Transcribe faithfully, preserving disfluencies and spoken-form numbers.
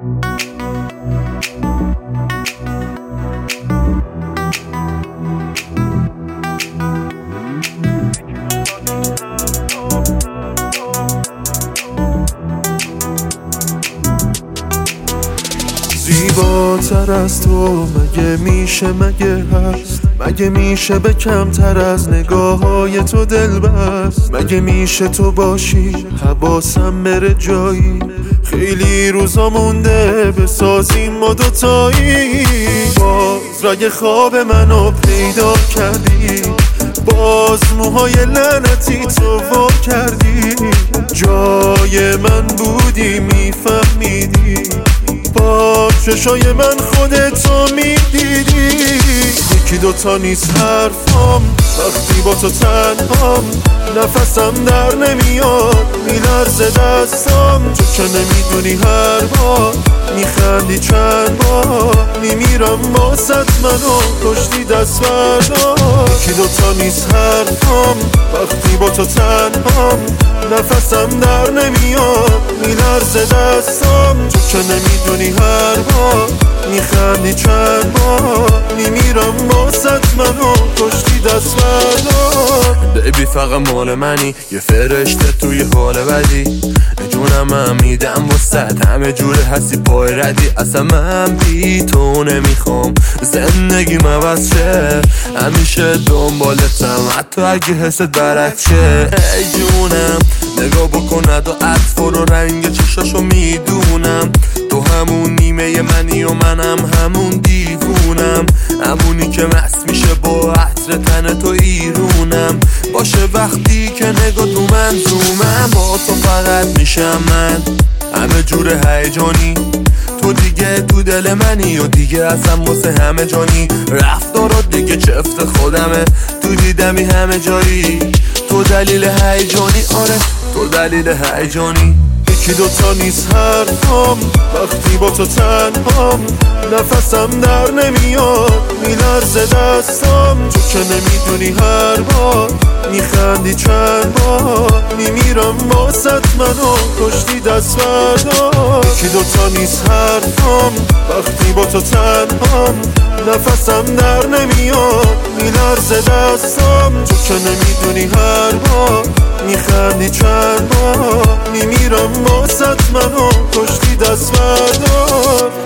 زیباتر از تو مگه میشه، مگه هست، مگه میشه به کمتر از نگاه های تو دل بست، مگه میشه تو باشی حواسم بره جایی، خیلی روزا مونده بسازیم ما دوتایی. باز رگ خواب منو پیدا کردی، باز موهای لعنتی تو وا کردی، جای من بودی میفهمیدی، با چشای من خودتو میدیدی. یکی دوتا نیست حرفام وقتی با تو تنهام، نفسم در نمیاد میلرزه دستام، تو که نمیدونی هر بار میخندی چند بار میمیرم باست منو کشتی دست بردار. یکی دوتا نیست حرفام وقتی با تو تنهام، نفسم در نمیاد میلرزه دستام، تو که نمیدونی هر بار میخندی چند بار میمیرم باست منو کشتی دست بردار. بیبی فقط مال منی، یه فرشته توی حال بدی، جونم هم میدم وسط همه جوره هستی پای ردی، اصلا من بی تو نمیخوام زندگی عوض شه، همیشه دنبالتم حتی اگه حست برعکس شه. ای جونم نگاه بکند و عطف و رنگ چشاشو میدونم، تو همون نیمه منی و منم همون دیوونم، همونی که مست میشه با عطر تن تو ایرونم، باشه وقتی که نگاه تو منظومم، با تو فقط میشم من همه جور هیجانی، تو دیگه تو دل منی و دیگه اصلا واسه همه جانی، رفتارات دیگه چفت خودمه تو دیدمی همه جایی، تو دلیل هیجانی، آره تو دلیل هیجانی. یکی دوتا نیست حرفام وقتی با تو تنهام، نفسم در نمیاد میلرزه دستام، تو که نمیدونی هر بار میخندی چند بار میمیرم باست منو کشتی دست بردار. یکی دوتا نیست حرفام وقتی با تو تنهام، نفسم در نمیاد میلرزه دستام، تو که نمیدونی هر بار میخندی چند بار میمیرم باست منو کشتی دست بردار.